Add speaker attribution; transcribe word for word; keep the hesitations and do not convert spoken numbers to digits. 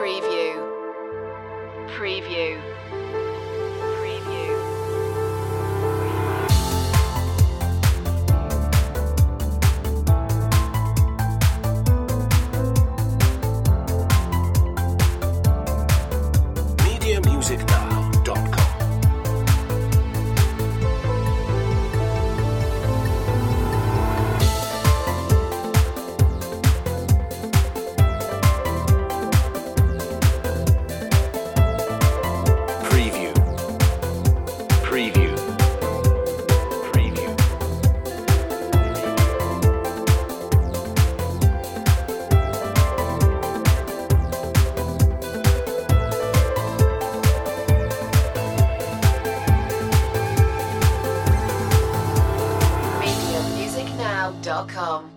Speaker 1: Preview. Preview. Preview.
Speaker 2: media music now dot com. Preview. Preview. Preview.
Speaker 1: media music now dot com